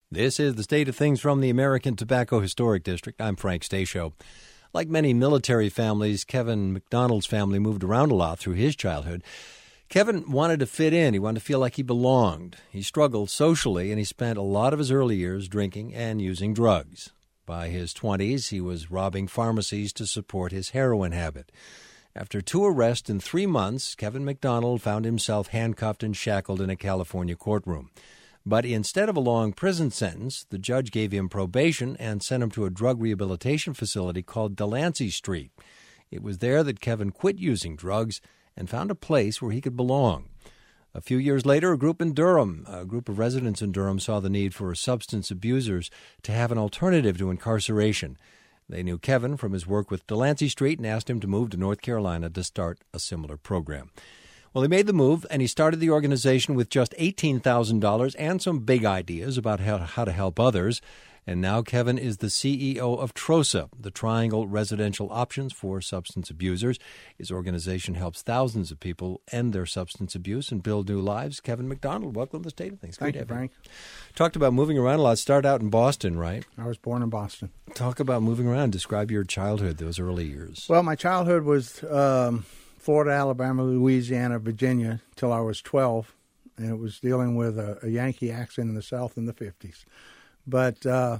This is the State of Things from the American Tobacco Historic District. I'm Frank Stasio. Like many military families, Kevin McDonald's family moved around a lot through his childhood. Kevin wanted to fit in. He wanted to feel like he belonged. He struggled socially, and he spent a lot of his early years drinking and using drugs. By his 20s, he was robbing pharmacies to support his heroin habit. After 2 arrests in 3 months, Kevin McDonald found himself handcuffed and shackled in a California courtroom. But instead of a long prison sentence, the judge gave him probation and sent him to a drug rehabilitation facility called Delancey Street. It was there that Kevin quit using drugs and found a place where he could belong. A few years later, a group of residents in Durham saw the need for substance abusers to have an alternative to incarceration. They knew Kevin from his work with Delancey Street and asked him to move to North Carolina to start a similar program. Well, he made the move, and he started the organization with just $18,000 and some big ideas about how to help others. And now Kevin is the CEO of TROSA, the Triangle Residential Options for Substance Abusers. His organization helps thousands of people end their substance abuse and build new lives. Kevin McDonald, welcome to the State of Things. Thank you, Frank. Talked about moving around a lot. Started out in Boston, right? I was born in Boston. Talk about moving around. Describe your childhood, those early years. Well, my childhood was Florida, Alabama, Louisiana, Virginia, till I was 12, and it was dealing with a Yankee accent in the South in the 50s. But,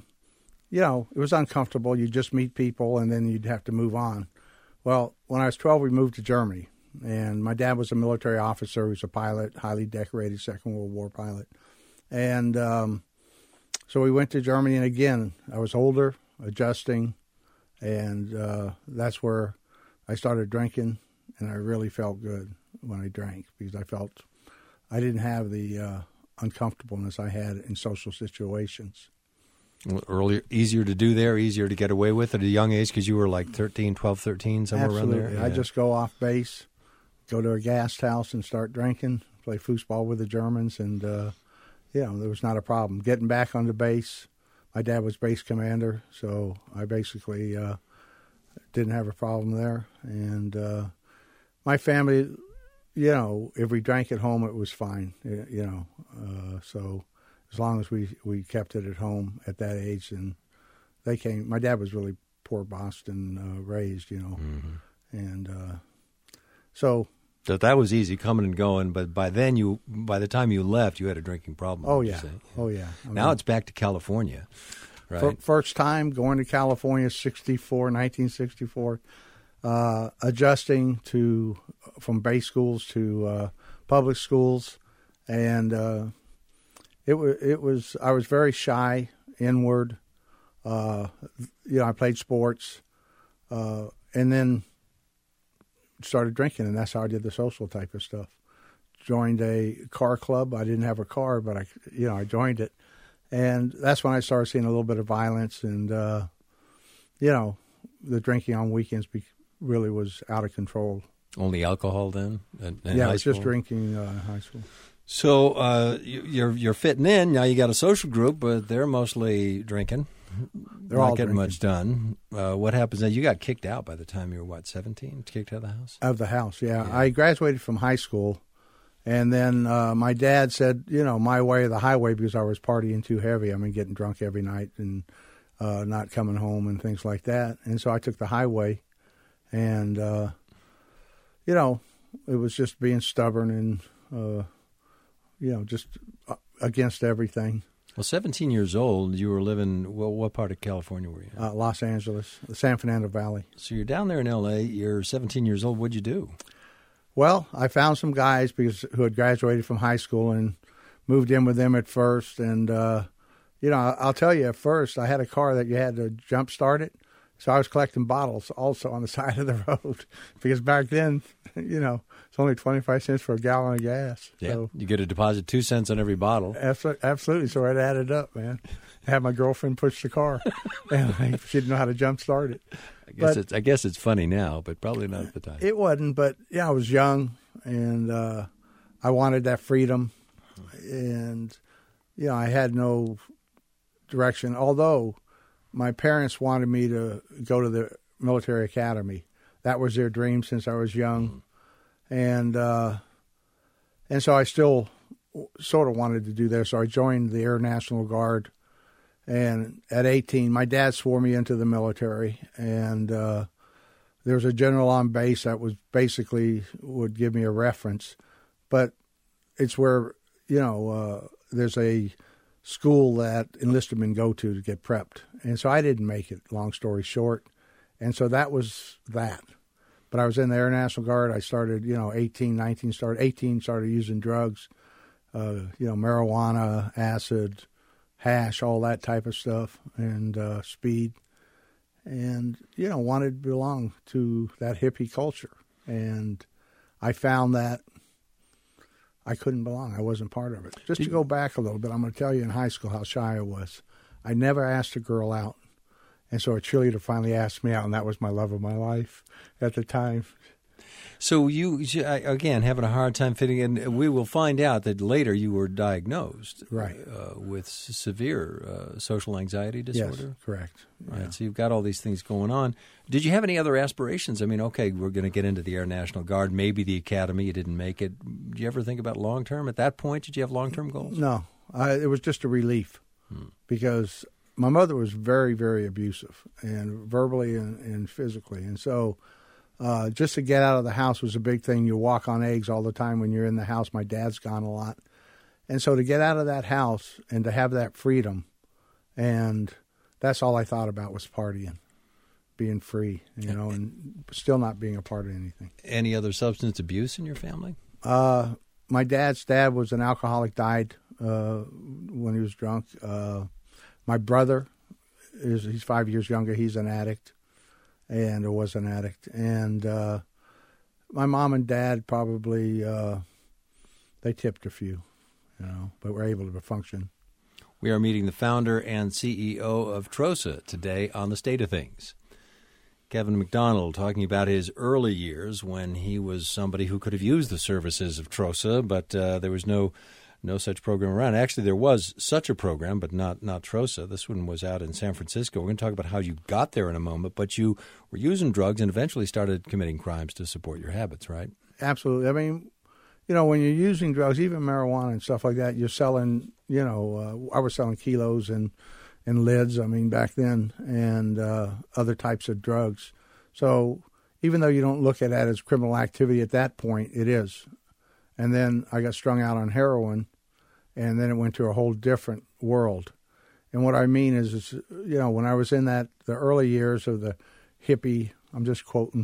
it was uncomfortable. You'd just meet people, and then you'd have to move on. Well, when I was 12, we moved to Germany, and my dad was a military officer. He was a pilot, highly decorated Second World War pilot. And so we went to Germany, and again, I was older, adjusting, and that's where I started drinking. And I really felt good when I drank because I felt I didn't have the uncomfortableness I had in social situations. Earlier, easier to do there, easier to get away with at a young age because you were like 12, 13, somewhere Absolutely. around there? Yeah. I just go off base, go to a guest house and start drinking, play foosball with the Germans, and, there was not a problem. Getting back on the base, my dad was base commander, so I basically didn't have a problem there. And my family, if we drank at home, it was fine, so as long as we kept it at home at that age. And they came, my dad was really poor Boston raised, and so that was easy coming and going, but by the time you left, you had a drinking problem. Oh, yeah. Oh, yeah. Now it's back to California, right? First time going to California, 1964. Adjusting from base schools to public schools, and I was very shy, inward. I played sports, and then started drinking, and that's how I did the social type of stuff. Joined a car club. I didn't have a car, but I joined it, and that's when I started seeing a little bit of violence, and the drinking on weekends really was out of control. Only alcohol then? Yeah, I was just drinking in high school. So you're fitting in. Now you got a social group, but they're mostly drinking. They're all not getting drinking. much done. What happens now? You got kicked out by the time you were, 17? Kicked out of the house? Of the house, yeah. I graduated from high school, and then my dad said, my way or the highway, because I was partying too heavy. I mean, getting drunk every night and not coming home and things like that. And so I took the highway. And, it was just being stubborn and, just against everything. Well, 17 years old, you were living, what part of California were you in? Los Angeles, the San Fernando Valley. So you're down there in L.A., you're 17 years old. What'd you do? Well, I found some guys who had graduated from high school and moved in with them at first. And, I'll tell you, at first, I had a car that you had to jump start it. So I was collecting bottles also on the side of the road because back then, it's only 25 cents for a gallon of gas. Yeah, so, you get a deposit 2 cents on every bottle. Absolutely. So it added up, man. I had my girlfriend push the car, and she didn't know how to jump start it. I guess it's funny now, but probably not at the time. It wasn't, but I was young, and I wanted that freedom, and I had no direction. Although my parents wanted me to go to the military academy. That was their dream since I was young. And so I still sort of wanted to do that. So I joined the Air National Guard And at 18, my dad swore me into the military, and there was a general on base that was basically would give me a reference. But it's where, there's a school that enlisted men go to get prepped. And so I didn't make it, long story short. And so that was that. But I was in the Air National Guard. I started, 18, 19, started using drugs, marijuana, acid, hash, all that type of stuff, and speed. And, wanted to belong to that hippie culture. And I found that I couldn't belong. I wasn't part of it. Just to go back a little bit, I'm going to tell you in high school how shy I was. I never asked a girl out. And so a cheerleader finally asked me out, and that was my love of my life at the time. So you, again, having a hard time fitting in. We will find out that later you were diagnosed with severe social anxiety disorder. Yes, correct. Right, yeah. so you've got all these things going on. Did you have any other aspirations? I mean, okay, we're going to get into the Air National Guard, maybe the Academy. You didn't make it. Did you ever think about long-term? At that point, did you have long-term goals? No. It was just a relief because my mother was very, very abusive, and verbally and physically. And so just to get out of the house was a big thing. You walk on eggs all the time when you're in the house. My dad's gone a lot. And so to get out of that house and to have that freedom, and that's all I thought about was partying, being free, and still not being a part of anything. Any other substance abuse in your family? My dad's dad was an alcoholic, died when he was drunk. My brother, he's 5 years younger. He's an addict. Or was an addict. And my mom and dad probably, they tipped a few, but were able to function. We are meeting the founder and CEO of TROSA today on The State of Things. Kevin McDonald talking about his early years when he was somebody who could have used the services of TROSA, but there was no such program around. Actually, there was such a program, but not TROSA. This one was out in San Francisco. We're going to talk about how you got there in a moment, but you were using drugs and eventually started committing crimes to support your habits, right? Absolutely. I mean, when you're using drugs, even marijuana and stuff like that, you're selling, I was selling kilos and lids, back then, and other types of drugs. So even though you don't look at that as criminal activity at that point, it is. And then I got strung out on heroin, and then it went to a whole different world. And what I mean is when I was in the early years of the hippie, I'm just quoting,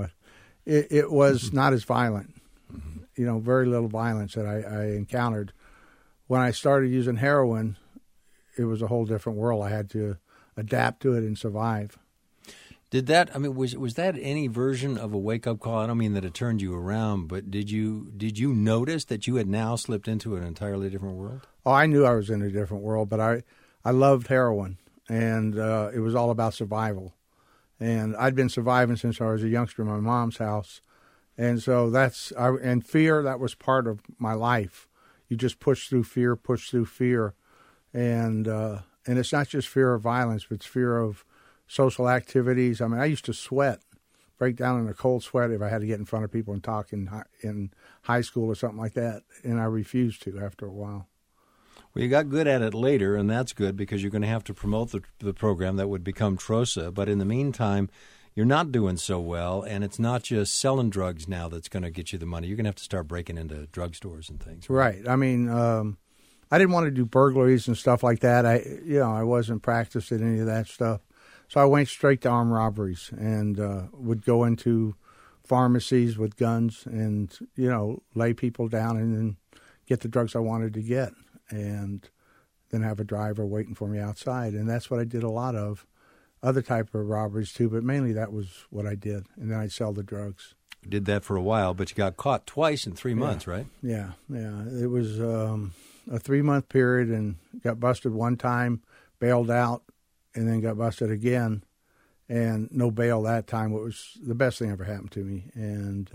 it was not as violent. Very little violence that I encountered. When I started using heroin, it was a whole different world. I had to adapt to it and survive. Did that? Was that any version of a wake-up call? I don't mean that it turned you around, but did you notice that you had now slipped into an entirely different world? Oh, I knew I was in a different world, but I loved heroin, and it was all about survival. And I'd been surviving since I was a youngster in my mom's house, and so and fear, that was part of my life. You just push through fear, and it's not just fear of violence, but it's fear of social activities. I used to sweat, break down in a cold sweat if I had to get in front of people and talk in high school or something like that, and I refused to after a while. Well, you got good at it later, and that's good because you're going to have to promote the program that would become TROSA. But in the meantime, you're not doing so well, and it's not just selling drugs now that's going to get you the money. You're going to have to start breaking into drugstores and things. Right. I didn't want to do burglaries and stuff like that. I wasn't practiced at any of that stuff. So I went straight to armed robberies and would go into pharmacies with guns and, lay people down and then get the drugs I wanted to get and then have a driver waiting for me outside. And that's what I did a lot of. Other type of robberies too, but mainly that was what I did. And then I'd sell the drugs. You did that for a while, but you got caught twice in 3 months, right? Yeah. It was a 3-month period and got busted one time, bailed out, and then got busted again, and no bail that time. It was the best thing ever happened to me. And,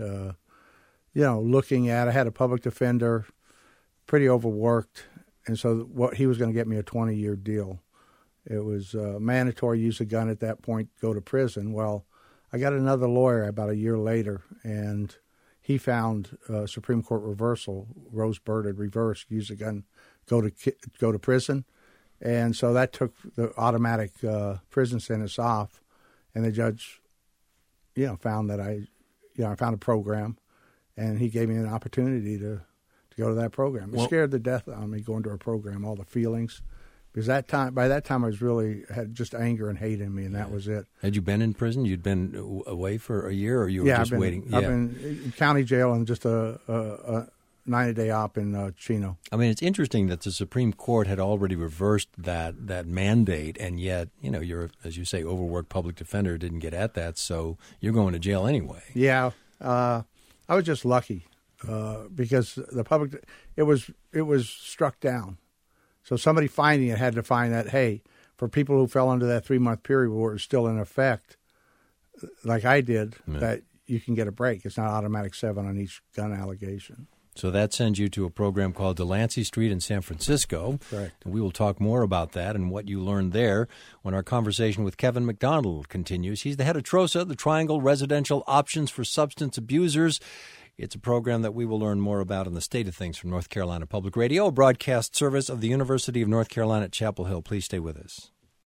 looking at, I had a public defender, pretty overworked, and so he was going to get me a 20-year deal. It was mandatory use a gun at that point, go to prison. Well, I got another lawyer about a year later, and he found Supreme Court reversal. Rose Bird had reversed, use a gun, go to prison. And so that took the automatic prison sentence off, and the judge, found that I found a program, and he gave me an opportunity to go to that program. It scared the death out of me going to a program, all the feelings, because by that time I was really had just anger and hate in me, and that was it. Had you been in prison? You'd been away for a year, or you were just waiting? I've been in county jail and just a 90-day op in Chino. I mean, it's interesting that the Supreme Court had already reversed that mandate, and yet, you're, as you say, overworked public defender didn't get at that, so you're going to jail anyway. Yeah, I was just lucky because it was struck down. So somebody finding it had to find that, hey, for people who fell under that 3-month period where it was still in effect, like I did, that you can get a break. It's not automatic 7 on each gun allegation. So that sends you to a program called Delancey Street in San Francisco. Correct. And we will talk more about that and what you learned there when our conversation with Kevin McDonald continues. He's the head of TROSA, the Triangle Residential Options for Substance Abusers. It's a program that we will learn more about in the State of Things from North Carolina Public Radio, a broadcast service of the University of North Carolina at Chapel Hill. Please stay with us.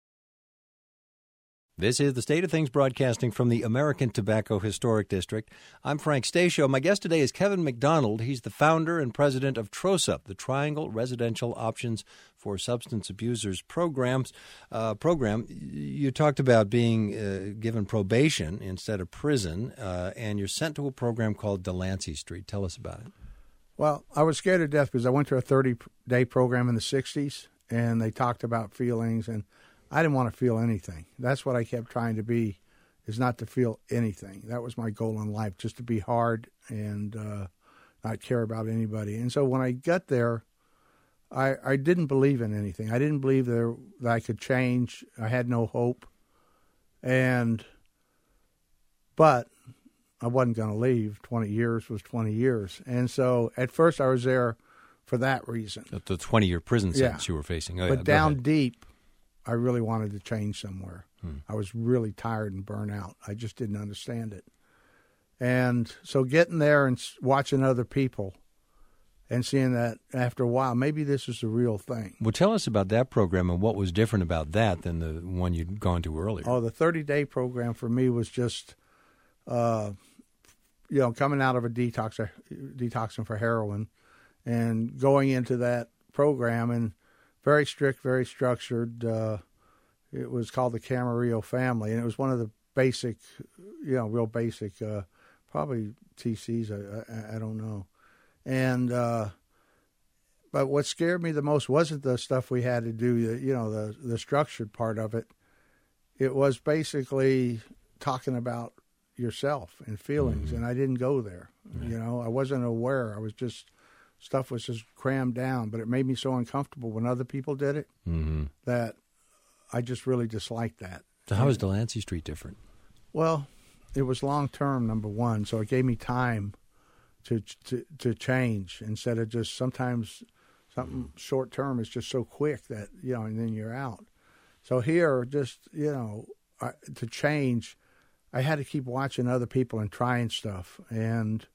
This is the State of Things broadcasting from the American Tobacco Historic District. I'm Frank Stasio. My guest today is Kevin McDonald. He's the founder and president of TROSA, the Triangle Residential Options for Substance Abusers program. You talked about being given probation instead of prison, and you're sent to a program called Delancey Street. Tell us about it. Well, I was scared to death because I went to a 30-day program in the 60s, and they talked about feelings, and I didn't want to feel anything. That's what I kept trying to be, is not to feel anything. That was my goal in life, just to be hard and not care about anybody. And so when I got there, I didn't believe in anything. I didn't believe that I could change. I had no hope. But I wasn't going to leave. 20 years was 20 years. And so at first I was there for that reason. The 20-year prison sentence you were facing. But down deep, I really wanted to change somewhere. I was really tired and burnt out. I just didn't understand it. And so getting there and watching other people and seeing that after a while, maybe this is the real thing. Well, tell us about that program and what was different about that than the one you'd gone to earlier. Oh, the 30-day program for me was just, coming out of a detoxing for heroin and going into that program, and very strict, very structured. It was called the Camarillo family, and it was one of the basic, real basic, probably TCs, I don't know. And but what scared me the most wasn't the stuff we had to do, the structured part of it. It was basically talking about yourself and feelings, and I didn't go there. Right. I wasn't aware. Stuff was just crammed down, but it made me so uncomfortable when other people did it that I just really disliked that. So how is Delancey Street different? Well, it was long-term, number one, so it gave me time to change instead of just sometimes something short-term is just so quick that, and then you're out. So here, just, to change, I had to keep watching other people and trying stuff, and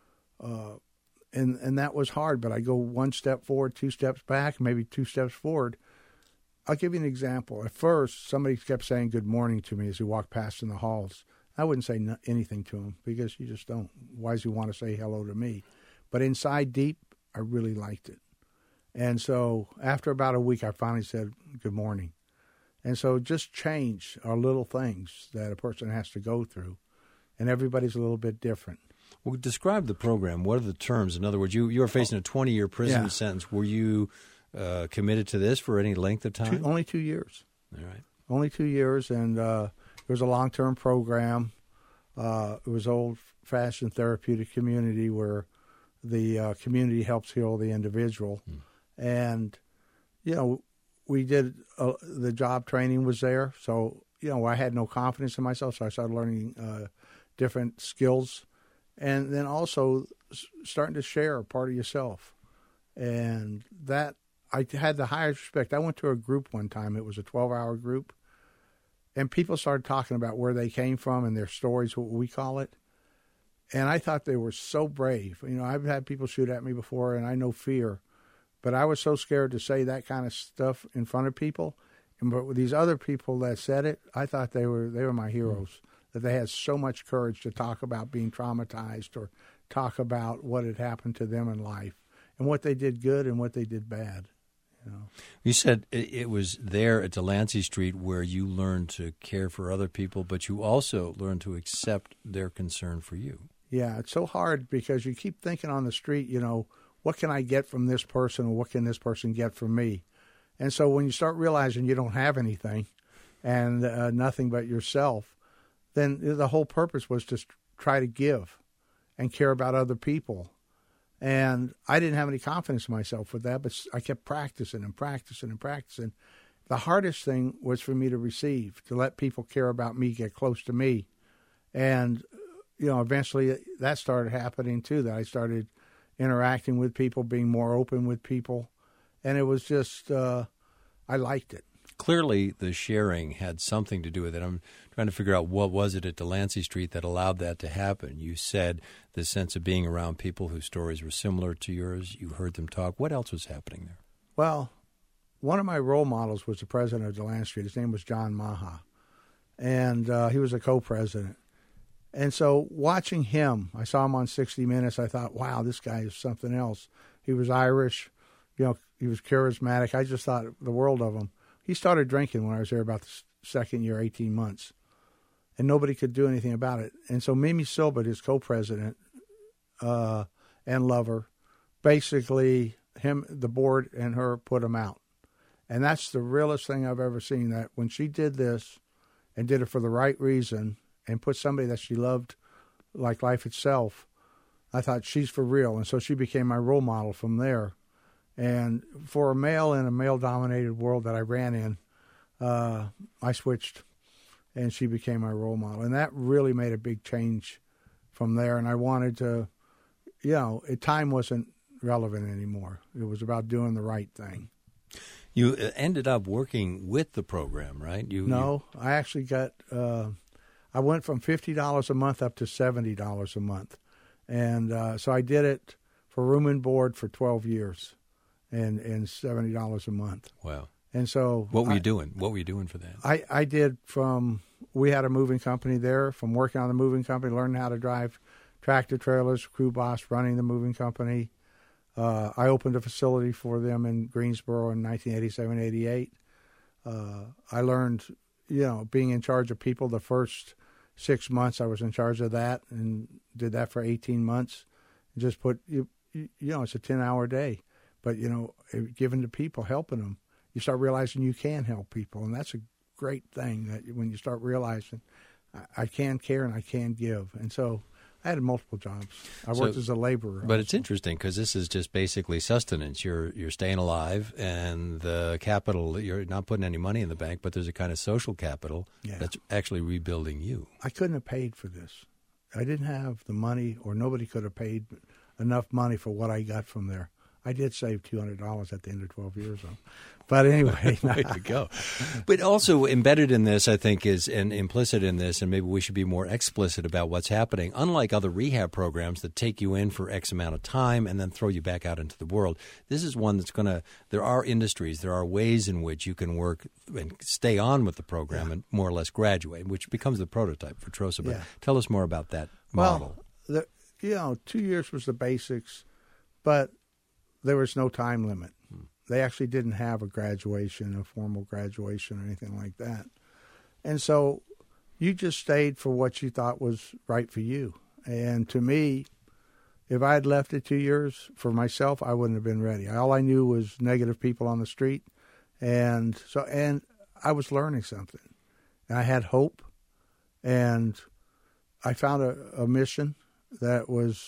that was hard, but I go one step forward, 2 steps back, maybe 2 steps forward. I'll give you an example. At first, somebody kept saying good morning to me as we walked past in the halls. I wouldn't say anything to him because you just don't. Why does he want to say hello to me? But inside deep, I really liked it. And so after about a week, I finally said good morning. And so just change are little things that a person has to go through, and everybody's a little bit different. Well, describe the program. What are the terms? In other words, you were facing a 20-year prison sentence. Were you committed to this for any length of time? Only 2 years. All right. Only 2 years, and it was a long-term program. It was old-fashioned therapeutic community where the community helps heal the individual. And, we did the job training was there. So, I had no confidence in myself, so I started learning different skills. And then also starting to share a part of yourself. And that, I had the highest respect. I went to a group one time. It was a 12-hour group. And people started talking about where they came from and their stories, what we call it. And I thought they were so brave. I've had people shoot at me before, and I know fear. But I was so scared to say that kind of stuff in front of people. But with these other people that said it, I thought they were my heroes, that they had so much courage to talk about being traumatized or talk about what had happened to them in life and what they did good and what they did bad. You said it was there at Delancey Street where you learned to care for other people, but you also learned to accept their concern for you. Yeah, it's so hard because you keep thinking on the street, what can I get from this person or what can this person get from me? And so when you start realizing you don't have anything and nothing but yourself, then the whole purpose was to try to give and care about other people. And I didn't have any confidence in myself with that, but I kept practicing and practicing and practicing. The hardest thing was for me to receive, to let people care about me, get close to me. And, eventually that started happening too, that I started interacting with people, being more open with people. And it was just, I liked it. Clearly, the sharing had something to do with it. I'm trying to figure out what was it at Delancey Street that allowed that to happen. You said the sense of being around people whose stories were similar to yours. You heard them talk. What else was happening there? Well, one of my role models was the president of Delancey Street. His name was John Maha, and he was a co-president. And so watching him, I saw him on 60 Minutes. I thought, wow, this guy is something else. He was Irish. He was charismatic. I just thought the world of him. He started drinking when I was there about the second year, 18 months, and nobody could do anything about it. And so Mimi Silbert, his co-president and lover, basically the board and her put him out. And that's the realest thing I've ever seen, that when she did this and did it for the right reason and put somebody that she loved like life itself, I thought she's for real. And so she became my role model from there. And for a male in a male-dominated world that I ran in, I switched, and she became my role model. And that really made a big change from there. And I wanted to, time wasn't relevant anymore. It was about doing the right thing. You ended up working with the program, right? I actually got, I went from $50 a month up to $70 a month. And so I did it for room and board for 12 years. And $70 a month. Wow. And so what were you doing? What were you doing for that? I did we had a moving company there, from working on the moving company, learning how to drive tractor trailers, crew boss, running the moving company. I opened a facility for them in Greensboro in 1987, 88. I learned, being in charge of people. The first 6 months I was in charge of that and did that for 18 months. And just put, it's a 10-hour day. But, giving to people, helping them, you start realizing you can help people. And that's a great thing, that when you start realizing I can care and I can give. And so I had multiple jobs. I worked as a laborer. But it's interesting because this is just basically sustenance. You're staying alive, and the capital, you're not putting any money in the bank, but there's a kind of social capital that's actually rebuilding you. I couldn't have paid for this. I didn't have the money, or nobody could have paid enough money for what I got from there. I did save $200 at the end of 12 years, though. But anyway. Way to go. But also embedded in this, I think, and implicit in this, and maybe we should be more explicit about what's happening. Unlike other rehab programs that take you in for X amount of time and then throw you back out into the world, this is one that's there are industries, there are ways in which you can work and stay on with the program and more or less graduate, which becomes the prototype for TROSA. But tell us more about that model. Well, 2 years was the basics, but there was no time limit. They actually didn't have a formal graduation or anything like that. And so you just stayed for what you thought was right for you. And to me, if I had left it 2 years for myself, I wouldn't have been ready. All I knew was negative people on the street. And I was learning something. And I had hope. And I found a mission that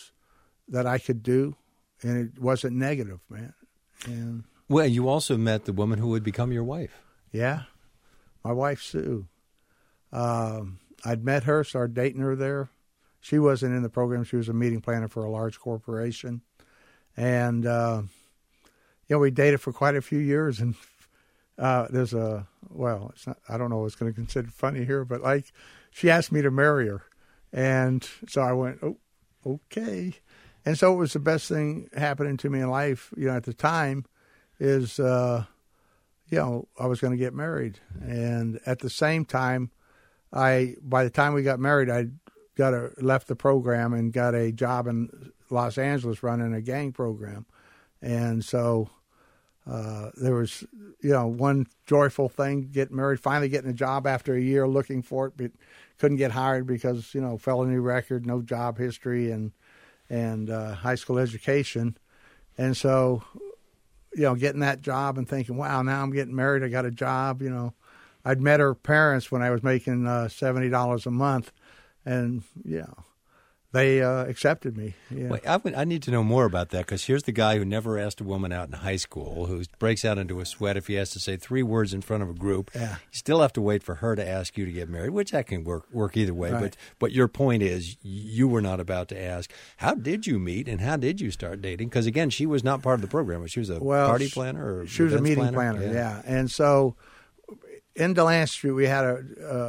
I could do. And it wasn't negative, man. And well, you also met the woman who would become your wife. Yeah, my wife, Sue. I'd met her, started dating her there. She wasn't in the program. She was a meeting planner for a large corporation. And, we dated for quite a few years. And it's not, I don't know what's going to consider funny here, but she asked me to marry her. And so I went, oh, okay. And so it was the best thing happening to me in life, at the time. is, I was going to get married. And at the same time, by the time we got married, I left the program and got a job in Los Angeles running a gang program. And so there was, one joyful thing, getting married, finally getting a job after a year looking for it, but couldn't get hired because, felony record, no job history, and high school education. And so, getting that job and thinking, wow, now I'm getting married, I got a job, I'd met her parents when I was making $70 a month, and, they accepted me. Yeah. Wait, I need to know more about that, because here's the guy who never asked a woman out in high school, who breaks out into a sweat if he has to say 3 words in front of a group. Yeah. You still have to wait for her to ask you to get married, which that can work either way. Right. But your point is, you were not about to ask, how did you meet and how did you start dating? Because, again, she was not part of the program. She was a party planner? Or she was a meeting planner, yeah. And so in Delancey Street, we had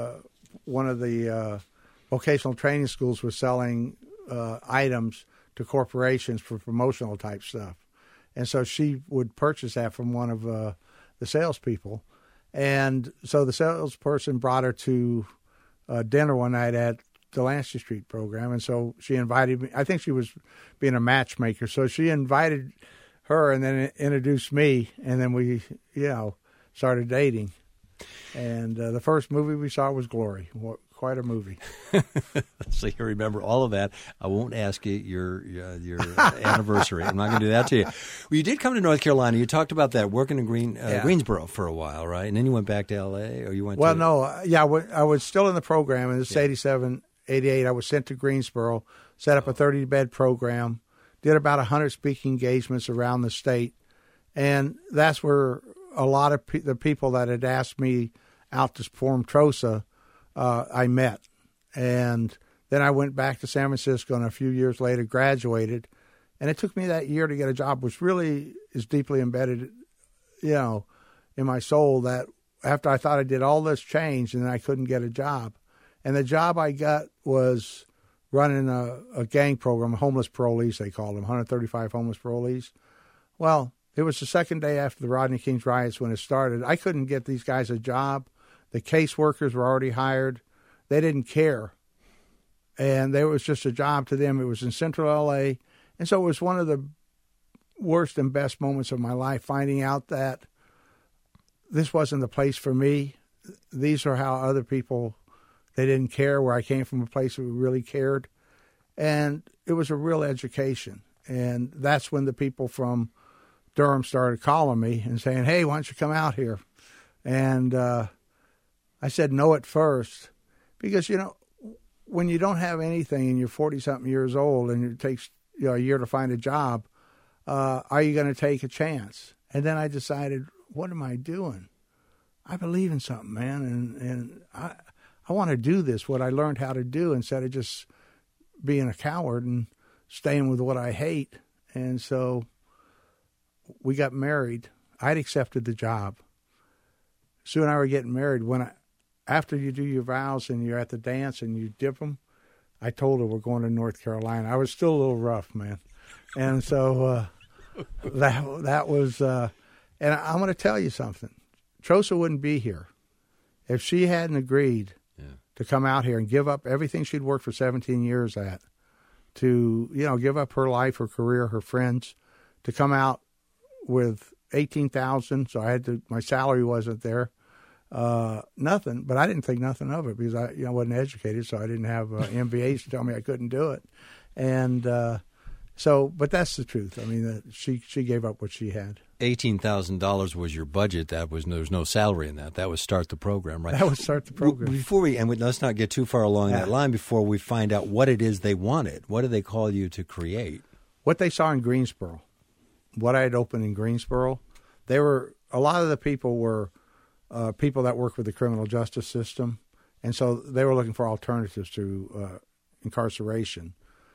one of the vocational training schools was selling items to corporations for promotional type stuff. And so she would purchase that from one of the salespeople. And so the salesperson brought her to dinner one night at the Delancey Street program. And so she invited me. I think she was being a matchmaker. So she invited her and then introduced me. And then we, started dating. And the first movie we saw was Glory. Quite a movie. So you remember all of that. I won't ask you your anniversary. I'm not going to do that to you. Well, you did come to North Carolina. You talked about that, working in Greensboro for a while, right? And then you went back to L.A., or you went I was still in the program. In this 87, 88, I was sent to Greensboro, set up a 30-bed program, did about 100 speaking engagements around the state. And that's where a lot of the people that had asked me out to perform TROSA, I met. And then I went back to San Francisco, and a few years later graduated. And it took me that year to get a job, which really is deeply embedded, in my soul, that after I thought I did all this change, and then I couldn't get a job. And the job I got was running a gang program, homeless parolees, they called them, 135 homeless parolees. Well, it was the second day after the Rodney King's riots when it started. I couldn't get these guys a job. The caseworkers were already hired. They didn't care. And there was just a job to them. It was in central L.A. And so it was one of the worst and best moments of my life, finding out that this wasn't the place for me. These are how other people, they didn't care, where I came from a place that really cared. And it was a real education. And that's when the people from Durham started calling me and saying, hey, why don't you come out here? And I said no at first because, when you don't have anything and you're 40-something years old and it takes a year to find a job, are you going to take a chance? And then I decided, what am I doing? I believe in something, man, and I want to do this, what I learned how to do, instead of just being a coward and staying with what I hate. And so we got married. I'd accepted the job. Sue and I were getting married. After you do your vows and you're at the dance and you dip them, I told her we're going to North Carolina. I was still a little rough, man. And so that was, and I'm going to tell you something. TROSA wouldn't be here if she hadn't agreed to come out here and give up everything she'd worked for 17 years at, to, give up her life, her career, her friends, to come out with $18,000. So my salary wasn't there. Nothing, but I didn't think nothing of it because I wasn't educated, so I didn't have MBAs to tell me I couldn't do it. And but that's the truth. I mean, she gave up what she had. $18,000 was your budget. There was no salary in that. That was start the program, right? That was start the program. Let's not get too far along that line before we find out what it is they wanted. What did they call you to create? What they saw in Greensboro, what I had opened in Greensboro, a lot of the people were people that work with the criminal justice system, and so they were looking for alternatives to incarceration.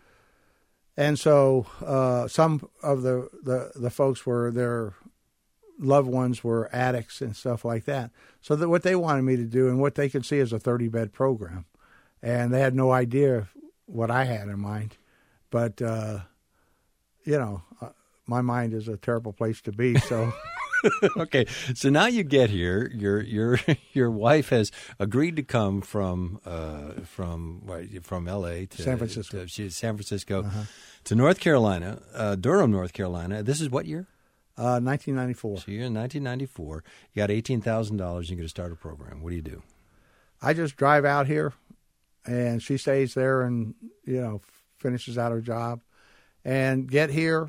And so some of the folks were, their loved ones were addicts and stuff like that. So what they wanted me to do and what they could see is a 30-bed program. And they had no idea what I had in mind. But, my mind is a terrible place to be. So Okay, so now you get here. Your wife has agreed to come from L.A. to San Francisco. San Francisco to North Carolina, Durham, North Carolina. This is what year? 1994. So you're in 1994. You got $18,000. You're going to start a program. What do you do? I just drive out here, and she stays there and, finishes out her job, and get here,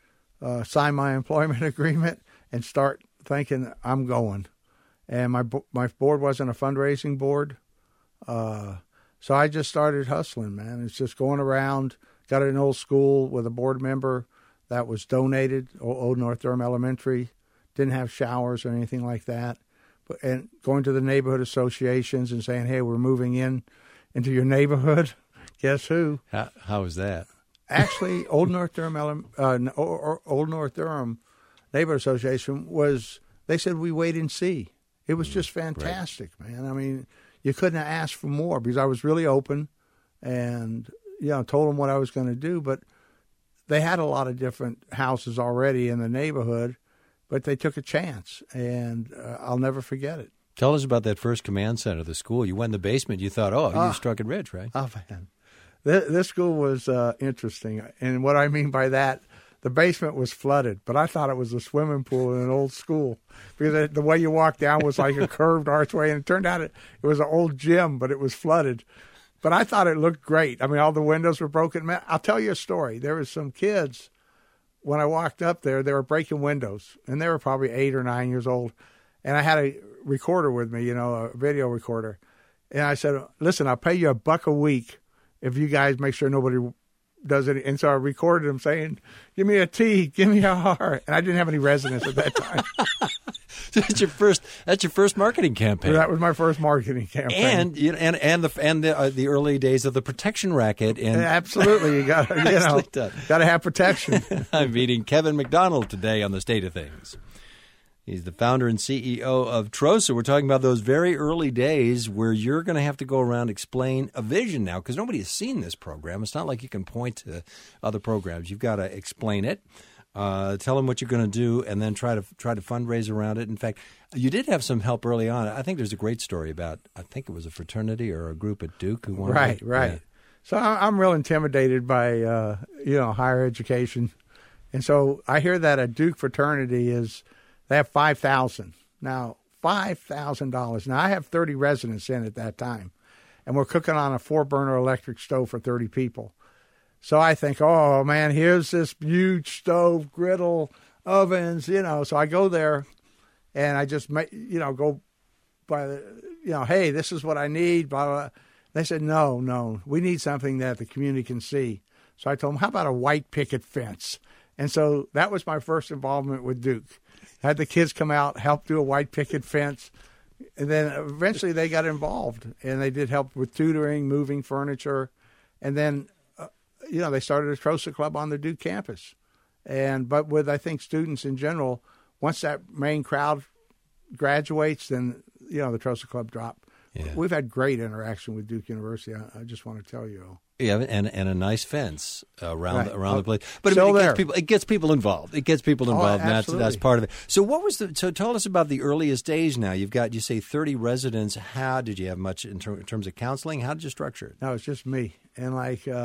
sign my employment agreement, and start thinking I'm going. And my board wasn't a fundraising board, so I just started hustling, man. It's just going around. Got an old school with a board member that was donated, Old North Durham Elementary. Didn't have showers or anything like that. And going to the neighborhood associations and saying, hey, we're moving into your neighborhood. Guess who? How was that? Actually, Old North Durham Old North Durham Neighborhood Association they said we wait and see. It was just fantastic, man. I mean, you couldn't have asked for more because I was really open and, told them what I was going to do. But they had a lot of different houses already in the neighborhood, but they took a chance, and I'll never forget it. Tell us about that first command center, the school. You went in the basement. You thought, you struck it rich, right? Oh, man. This school was interesting. And what I mean by that, the basement was flooded, but I thought it was a swimming pool in an old school because the way you walked down was like a curved archway, and it turned out it was an old gym, but it was flooded. But I thought it looked great. I mean, all the windows were broken. Man, I'll tell you a story. There was some kids, when I walked up there, they were breaking windows, and they were probably 8 or 9 years old. And I had a recorder with me, a video recorder. And I said, listen, I'll pay you $1 a week if you guys make sure nobody does it. And so I recorded them saying, give me a T, give me a R. And I didn't have any residents at that time. That's your first marketing campaign. That was my first marketing campaign. And the early days of the protection racket. And absolutely, you got to have protection. I'm meeting Kevin McDonald today on The State of Things. He's the founder and CEO of TROSA. We're talking about those very early days where you're going to have to go around explain a vision now because nobody has seen this program. It's not like you can point to other programs. You've got to explain it, tell them what you're going to do, and then try to fundraise around it. In fact, you did have some help early on. I think there's a great story about, I think it was a fraternity or a group at Duke who wanted to. Right. Yeah. So I'm real intimidated by, higher education. And so I hear that a Duke fraternity they have $5,000. Now, $5,000. Now, I have 30 residents in at that time, and we're cooking on a 4-burner electric stove for 30 people. So I think, oh, man, here's this huge stove, griddle, ovens, So I go there, and I just, go by the, hey, this is what I need, blah, blah. They said, no, we need something that the community can see. So I told them, how about a white picket fence? And so that was my first involvement with Duke. Had the kids come out, help do a white picket fence, and then eventually they got involved, and they did help with tutoring, moving furniture, and then, they started a TROSA club on the Duke campus. But with, I think, students in general, once that main crowd graduates, then, the TROSA club dropped. Yeah. We've had great interaction with Duke University. I just want to tell you. Yeah, and a nice fence around the place. But it gets people involved. And that's part of it. So so tell us about the earliest days now. You say 30 residents. How did you have much in terms of counseling? How did you structure it? No, it's just me. And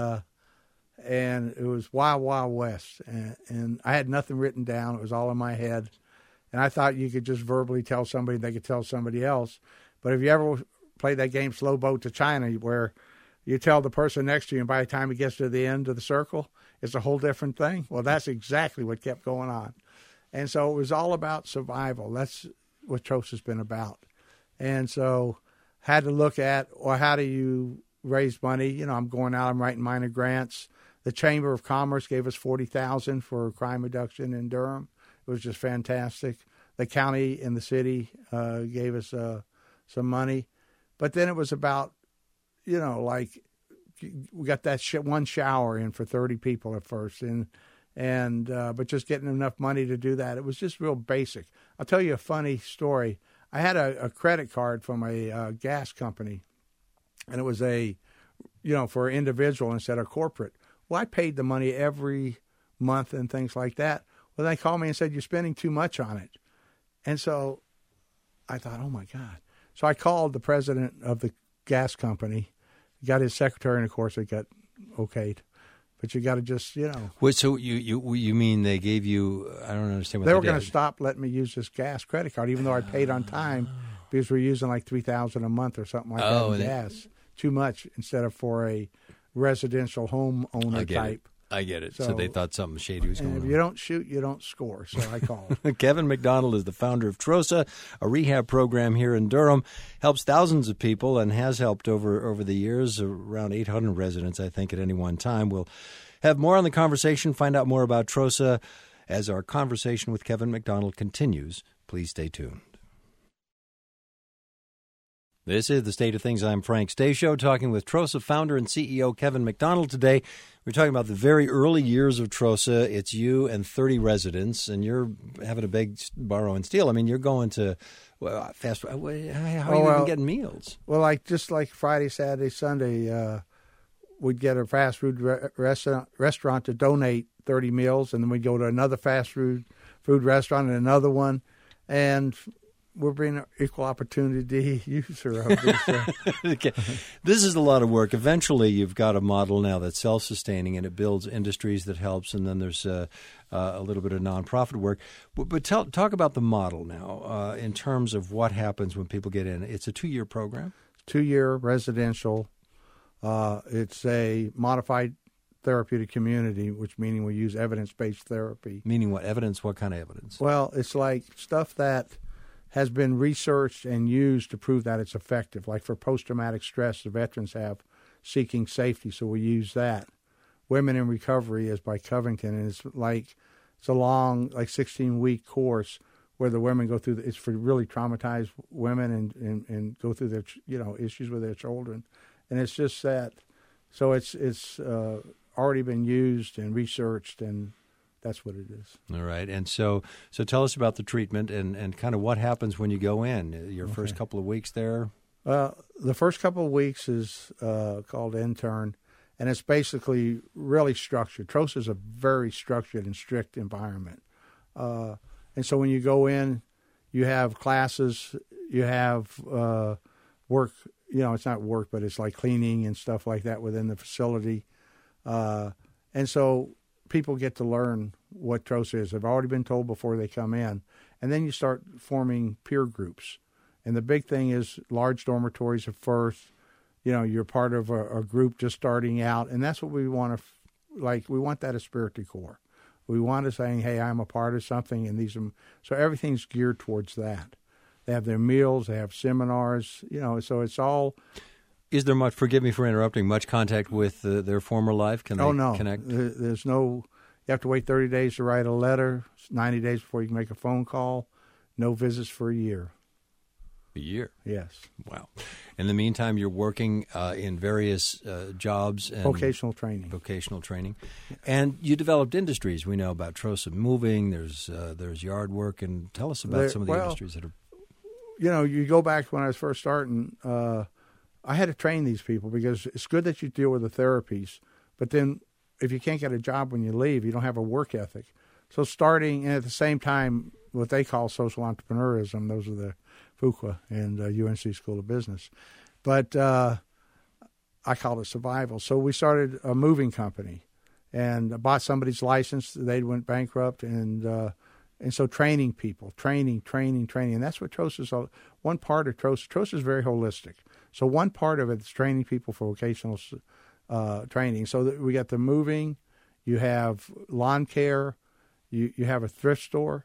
and it was Wild Wild West. And I had nothing written down. It was all in my head. And I thought you could just verbally tell somebody, they could tell somebody else. But if you ever played that game Slow Boat to China, where you tell the person next to you, and by the time it gets to the end of the circle, it's a whole different thing. Well, that's exactly what kept going on. And so it was all about survival. That's what TROSA's been about. And so had to look at, how do you raise money? I'm going out, I'm writing minor grants. The Chamber of Commerce gave us $40,000 for crime reduction in Durham. It was just fantastic. The county and the city gave us some money. But then it was about, we got that one shower in for 30 people at first, but just getting enough money to do that. It was just real basic. I'll tell you a funny story. I had a credit card from a gas company, and it was for an individual instead of corporate. Well, I paid the money every month and things like that. Well, they called me and said, you're spending too much on it. And so I thought, oh, my God. So I called the president of the gas company, got his secretary, and, of course, it got okayed. But you got to just, Wait, so you mean they gave you? I don't understand what they were did. going to stop letting me use this gas credit card, even though I paid on time, because we're using like $3,000 a month or something like that in gas. Too much instead of for a residential homeowner type. I get it. So they thought something shady was going on. And if you don't shoot, you don't score. So I called. Kevin McDonald is the founder of TROSA, a rehab program here in Durham. Helps thousands of people and has helped over the years, around 800 residents, I think, at any one time. We'll have more on the conversation, find out more about TROSA as our conversation with Kevin McDonald continues. Please stay tuned. This is The State of Things. I'm Frank Stasio, talking with TROSA founder and CEO Kevin McDonald today. We're talking about the very early years of TROSA. It's you and 30 residents, and you're having a big borrow and steal. I mean, you're going to fast food. How are you even getting meals? Well, just like Friday, Saturday, Sunday, we'd get a fast food restaurant to donate 30 meals, and then we'd go to another fast food restaurant and another one. And we're being an equal opportunity user of this. Okay. This is a lot of work. Eventually, you've got a model now that's self-sustaining, and it builds industries that helps, and then there's a little bit of nonprofit work. But talk about the model now in terms of what happens when people get in. It's a 2-year program? 2-year residential. It's a modified therapeutic community, which meaning we use evidence-based therapy. Meaning what? Evidence? What kind of evidence? Well, it's like stuff that has been researched and used to prove that it's effective. Like for post-traumatic stress, the veterans have seeking safety, so we use that. Women in Recovery is by Covington, and it's a long, 16-week course where the women go through. It's for really traumatized women and go through their issues with their children, and it's just that. So it's already been used and researched, and that's what it is. All right. And so tell us about the treatment and kind of what happens when you go in, your first couple of weeks there. The first couple of weeks is called intern, and it's basically really structured. TROSA is a very structured and strict environment. And so when you go in, you have classes, you have work, it's not work, but it's like cleaning and stuff like that within the facility. And so people get to learn what TROSA is. They've already been told before they come in. And then you start forming peer groups. And the big thing is large dormitories at first. You're part of a group just starting out. And that's what we want to, we want that esprit corps. We want to say, hey, I'm a part of something. And so everything's geared towards that. They have their meals, they have seminars, so it's all. Is there much, forgive me for interrupting, much contact with their former life? Can they no. connect? There's no, you have to wait 30 days to write a letter, 90 days before you can make a phone call, no visits for a year. A year? Yes. Wow. In the meantime, you're working in various jobs. And vocational training. And you developed industries. We know about TROSA moving, there's yard work, and tell us about some of the industries that are. You go back when I was first starting, I had to train these people because it's good that you deal with the therapies, but then if you can't get a job when you leave, you don't have a work ethic. So starting, and at the same time, what they call social entrepreneurism, those are the Fuqua and UNC School of Business. But I called it survival. So we started a moving company and bought somebody's license. They went bankrupt, and so training people, training. And that's what TROSA is. One part of TROSA is very holistic. So one part of it is training people for vocational training. So that we got the moving, you have lawn care, you have a thrift store,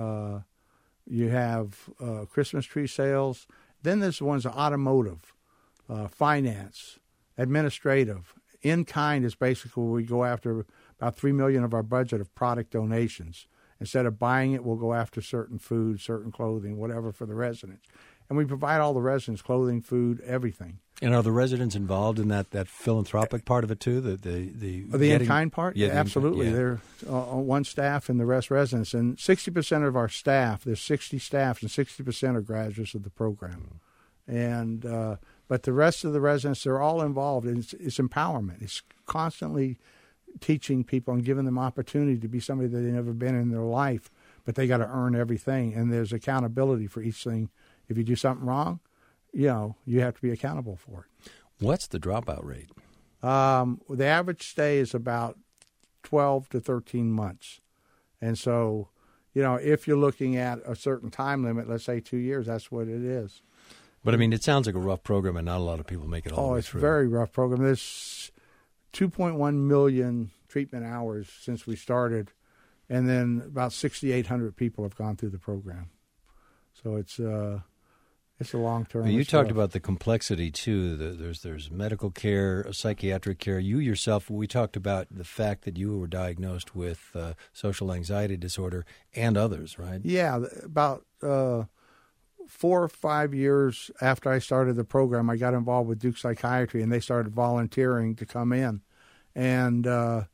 you have Christmas tree sales. Then there's the ones automotive, finance, administrative. In-kind is basically where we go after about $3 million of our budget of product donations. Instead of buying it, we'll go after certain food, certain clothing, whatever for the residents. And we provide all the residents clothing, food, everything. And are the residents involved in that philanthropic part of it too? The in-kind part? Yeah, absolutely. They're on one staff and the rest residents. And 60% of our staff, there's 60 staff, and 60% are graduates of the program. And but the rest of the residents, they're all involved. And it's empowerment. It's constantly teaching people and giving them opportunity to be somebody that they've never been in their life, but they got to earn everything, and there's accountability for each thing. If you do something wrong, you have to be accountable for it. What's the dropout rate? The average stay is about 12 to 13 months. And so, if you're looking at a certain time limit, let's say 2 years, that's what it is. But, I mean, it sounds like a rough program, and not a lot of people make it all the way through. Oh, it's a very rough program. There's 2.1 million treatment hours since we started, and then about 6,800 people have gone through the program. So it's a long-term. You talked about the complexity, too. There's medical care, psychiatric care. You yourself, we talked about the fact that you were diagnosed with social anxiety disorder and others, right? Yeah, about 4 or 5 years after I started the program, I got involved with Duke Psychiatry, and they started volunteering to come in. And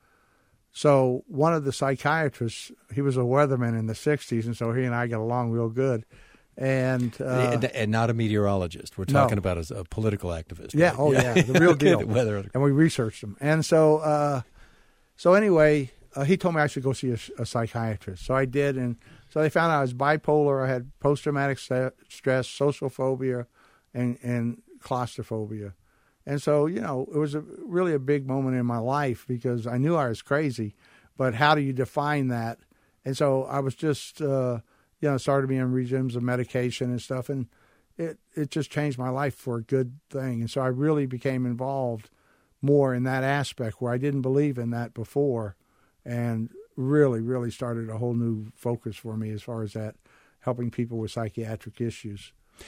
so one of the psychiatrists, he was a weatherman in the 60s, and so he and I got along real good. And not a meteorologist. We're talking about as a political activist. Yeah, right? oh yeah, the real deal. The weather. And we researched them. And so anyway, he told me I should go see a psychiatrist. So I did, and so they found out I was bipolar. I had post-traumatic stress, social phobia, and claustrophobia. And so, it was really a big moment in my life because I knew I was crazy, but how do you define that? And so I was just, started being on regimes of medication and stuff, and it just changed my life for a good thing. And so I really became involved more in that aspect where I didn't believe in that before, and really, really started a whole new focus for me as far as that, helping people with psychiatric issues.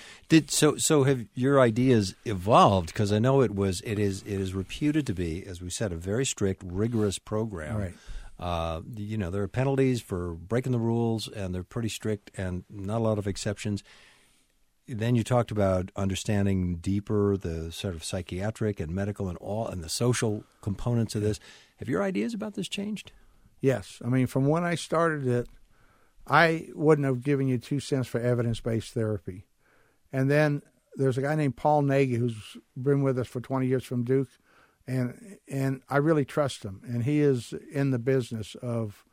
So have your ideas evolved? Because I know it is reputed to be, as we said, a very strict, rigorous program. Right. There are penalties for breaking the rules, and they're pretty strict, and not a lot of exceptions. Then you talked about understanding deeper the sort of psychiatric and medical and the social components of this. Have your ideas about this changed? Yes. I mean, from when I started it, I wouldn't have given you 2 cents for evidence-based therapy. And then there's a guy named Paul Nagy who's been with us for 20 years from Duke, and I really trust him. And he is in the business of,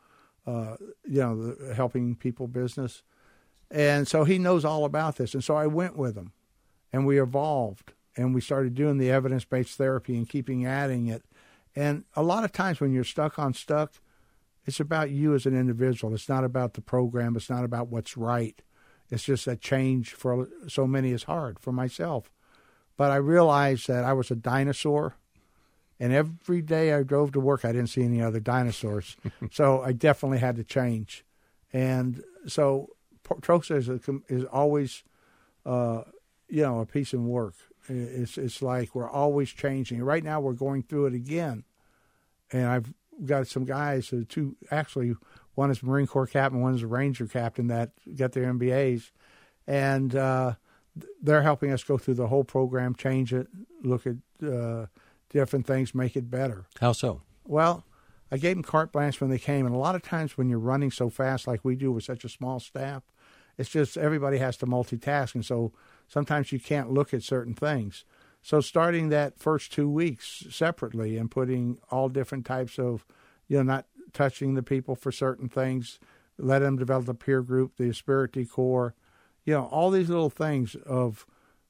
the helping people business. And so he knows all about this. And so I went with him, and we evolved, and we started doing the evidence-based therapy and keeping adding it. And a lot of times when you're stuck, it's about you as an individual. It's not about the program. It's not about what's right. It's just that change for so many is hard for myself. But I realized that I was a dinosaur, and every day I drove to work, I didn't see any other dinosaurs. So I definitely had to change. And so TROSA is always, a piece of work. It's like we're always changing. Right now we're going through it again. And I've got some guys, actually, one is Marine Corps captain, one is a Ranger captain that got their MBAs. And they're helping us go through the whole program, change it, look at different things, make it better. How so? Well, I gave them carte blanche when they came. And a lot of times when you're running so fast like we do with such a small staff, it's just everybody has to multitask. And so sometimes you can't look at certain things. So starting that first 2 weeks separately and putting all different types of, not touching the people for certain things, let them develop a peer group, the Asperity Core, all these little things of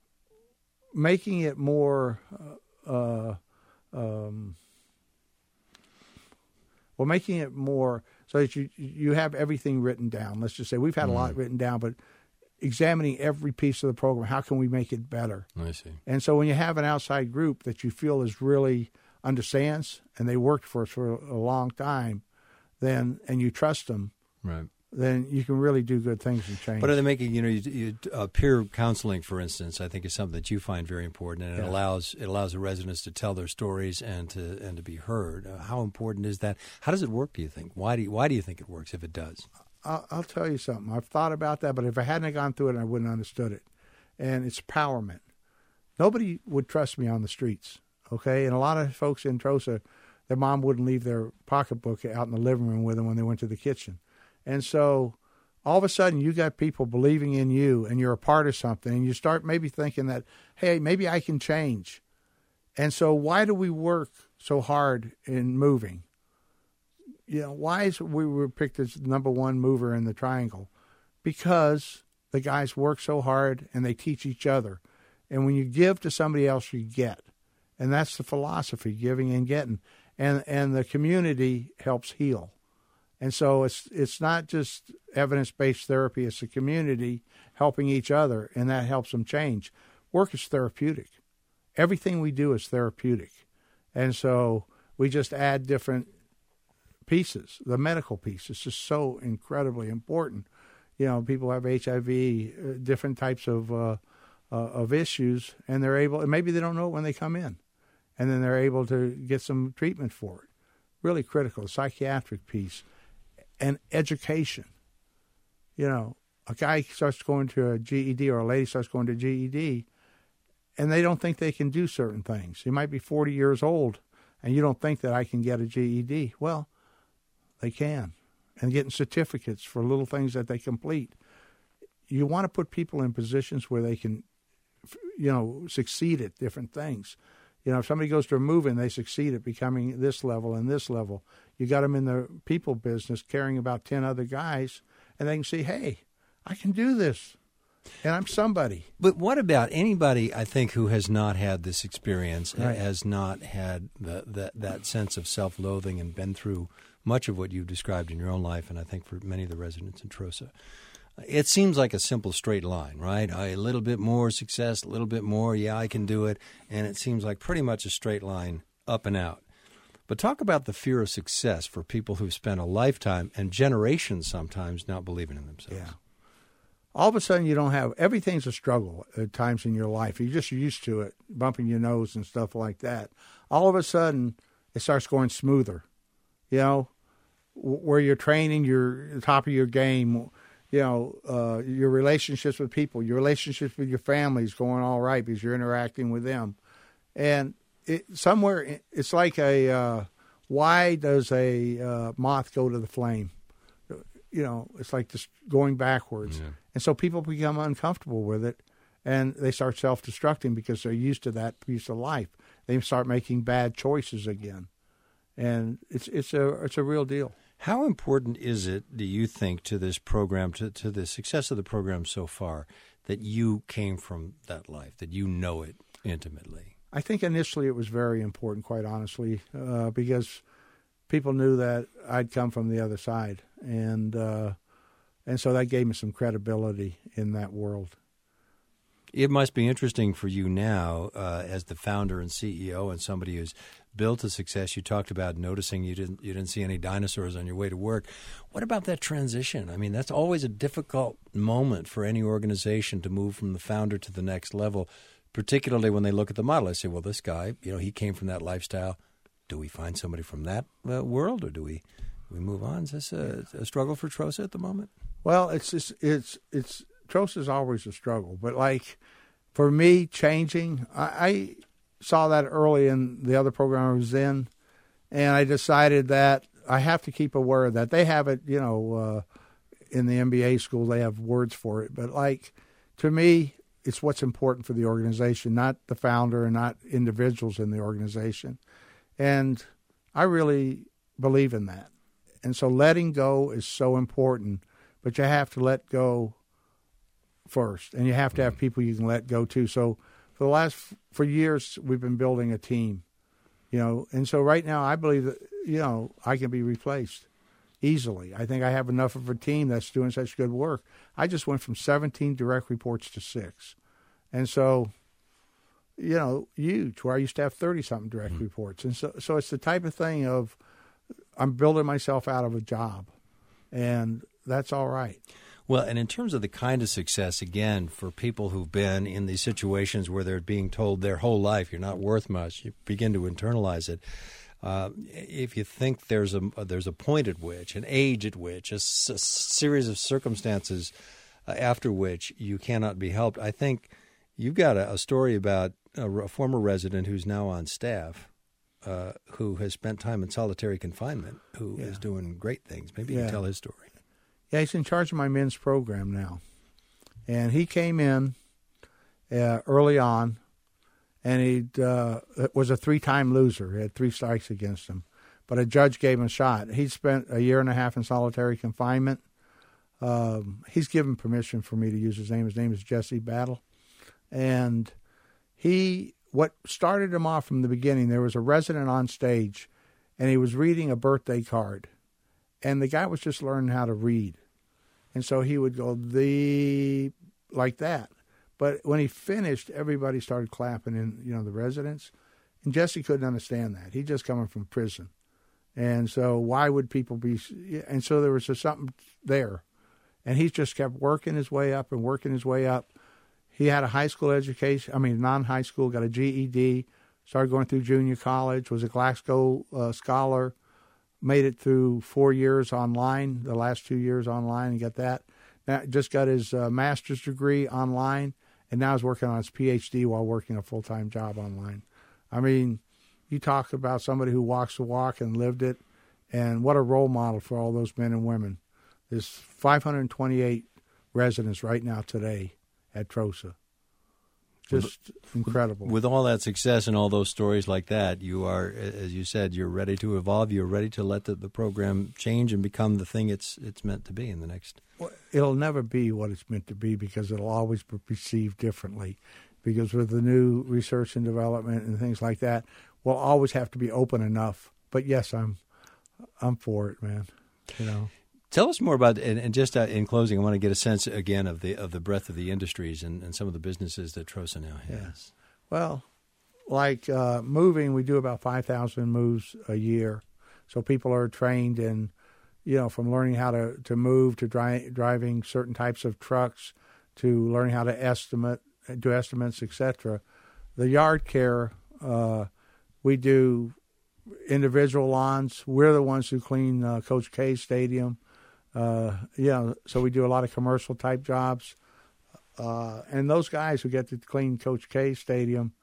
making it more, making it more so that you have everything written down. Let's just say we've had a lot written down, but examining every piece of the program, how can we make it better? I see. And so when you have an outside group that you feel is really understands, and they worked for us for a long time, and you trust them, right? Then you can really do good things and change. But are they making, peer counseling, for instance, I think is something that you find very important, and it allows the residents to tell their stories and to be heard. How important is that? How does it work, do you think? Why do you think it works if it does? I'll tell you something. I've thought about that, but if I hadn't gone through it, I wouldn't have understood it. And it's empowerment. Nobody would trust me on the streets, okay? And a lot of folks in TROSA, their mom wouldn't leave their pocketbook out in the living room with them when they went to the kitchen. And so all of a sudden you got people believing in you and you're a part of something, and you start maybe thinking that, hey, maybe I can change. And so why do we work so hard in moving? why is we were picked as number one mover in the triangle? Because the guys work so hard and they teach each other. And when you give to somebody else, you get. And that's the philosophy, giving and getting. And the community helps heal. And so it's not just evidence-based therapy, it's the community helping each other, and that helps them change. Work is therapeutic. Everything we do is therapeutic. And so we just add different pieces. The medical piece is just so incredibly important. People have HIV, different types of issues, and they're able, and maybe they don't know it when they come in, and then they're able to get some treatment for it. Really critical, the psychiatric piece, and education. A guy starts going to a GED, or a lady starts going to GED, and they don't think they can do certain things. He might be 40 years old, and you don't think that I can get a GED. Well, they can. And getting certificates for little things that they complete. You want to put people in positions where they can, succeed at different things. If somebody goes to a movie and they succeed at becoming this level and this level, you got them in the people business caring about 10 other guys, and they can see, hey, I can do this, and I'm somebody. But what about anybody, I think, who has not had this experience, right, has not had that sense of self-loathing and been through much of what you've described in your own life, and I think for many of the residents in Trosa? It seems like a simple straight line, right? A little bit more success, a little bit more, yeah, I can do it, and it seems like pretty much a straight line up and out. But talk about the fear of success for people who've spent a lifetime and generations sometimes not believing in themselves. Yeah. All of a sudden you don't have, everything's a struggle at times in your life. You're just used to it, bumping your nose and stuff like that. All of a sudden it starts going smoother, where you're training, you're at the top of your game, your relationships with people, your relationships with your family is going all right because you're interacting with them. And it's like why does a moth go to the flame? It's like just going backwards. Yeah. And so people become uncomfortable with it, and they start self-destructing because they're used to that piece of life. They start making bad choices again. And it's a real deal. How important is it, do you think, to this program, to the success of the program so far, that you came from that life, that you know it intimately? I think initially it was very important, quite honestly, because people knew that I'd come from the other side, and so that gave me some credibility in that world. It must be interesting for you now, as the founder and CEO and somebody who's built a success. You talked about noticing you didn't see any dinosaurs on your way to work. What about that transition? I mean, that's always a difficult moment for any organization to move from the founder to the next level, particularly when they look at the model. I say, well, this guy, he came from that lifestyle. Do we find somebody from that world, or do we move on? Is this a struggle for Trosa at the moment? Well, Trosa's always a struggle, but for me, changing, I saw that early in the other program I was in, and I decided that I have to keep aware of that. They have it, in the MBA school, they have words for it, but to me, it's what's important for the organization, not the founder and not individuals in the organization. And I really believe in that. And so letting go is so important, but you have to let go first, and you have to have people you can let go to. So for years, we've been building a team, and so right now I believe that, I can be replaced easily. I think I have enough of a team that's doing such good work. I just went from 17 direct reports to 6. And so, huge, where I used to have 30-something direct reports. And so it's the type of thing of I'm building myself out of a job, and that's all right. Well, and in terms of the kind of success, again, for people who've been in these situations where they're being told their whole life, you're not worth much, you begin to internalize it. If you think there's a point at which, an age at which, a series of circumstances after which you cannot be helped, I think you've got a story about a former resident who's now on staff, who has spent time in solitary confinement, who is doing great things. Maybe you can tell his story. Yeah, he's in charge of my men's program now. And he came in early on, and he was a 3-time loser. He had 3 strikes against him. but a judge gave him a shot. He spent a year and a half in solitary confinement. He's given permission for me to use his name. His name is Jesse Battle. And what started him off from the beginning, there was a resident on stage, and he was reading a birthday card. And the guy was just learning how to read. And so he would go, like that. But when he finished, everybody started clapping in, the residents. And Jesse couldn't understand that. He'd just coming from prison. And so why would people be... And so there was just something there. And he just kept working his way up and working his way up. He had a high school education, non-high school, got a GED, started going through junior college, was a Glasgow scholar, made it through 4 years online, the last 2 years online, and got that. Now, just got his master's degree online, and now he's working on his PhD while working a full-time job online. You talk about somebody who walks the walk and lived it, and what a role model for all those men and women. There's 528 residents right now today at TROSA. Just incredible. With all that success and all those stories like that, you are, as you said, you're ready to evolve. You're ready to let the program change and become the thing it's meant to be in the next. Well, it'll never be what it's meant to be because it'll always be perceived differently. Because with the new research and development and things like that, we'll always have to be open enough. But yes, I'm for it, man. Tell us more about, and just in closing, I want to get a sense again of the breadth of the industries and some of the businesses that TROSA now has. Yeah. Well, like moving, we do about 5,000 moves a year. So people are trained in, from learning how to move to driving certain types of trucks to learning how to do estimates, etc. The yard care, we do individual lawns. We're the ones who clean Coach K Stadium. So we do a lot of commercial type jobs. And those guys who get to clean Coach K Stadium,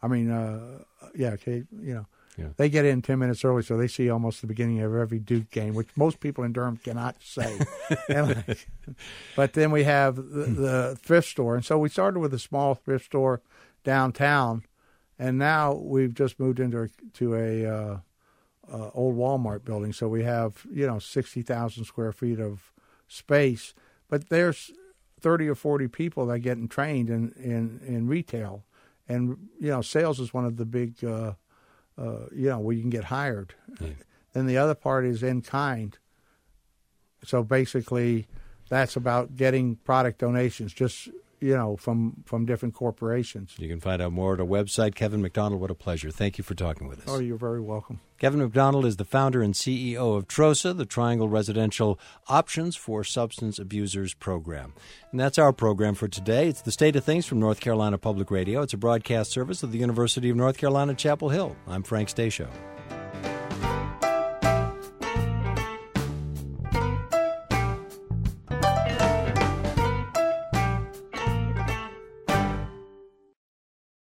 they get in 10 minutes early, so they see almost the beginning of every Duke game, which most people in Durham cannot say. But then we have the thrift store. And so we started with a small thrift store downtown, and now we've just moved into a old Walmart building. So we have, 60,000 square feet of space. But there's 30 or 40 people that are getting trained in retail. And, sales is one of the big, where you can get hired. Yeah. Then the other part is in kind. So basically that's about getting product donations, just, from different corporations. You can find out more at our website. Kevin McDonald, what a pleasure. Thank you for talking with us. Oh, you're very welcome. Kevin McDonald is the founder and CEO of TROSA, the Triangle Residential Options for Substance Abusers program. And that's our program for today. It's The State of Things from North Carolina Public Radio. It's a broadcast service of the University of North Carolina, Chapel Hill. I'm Frank Stasio.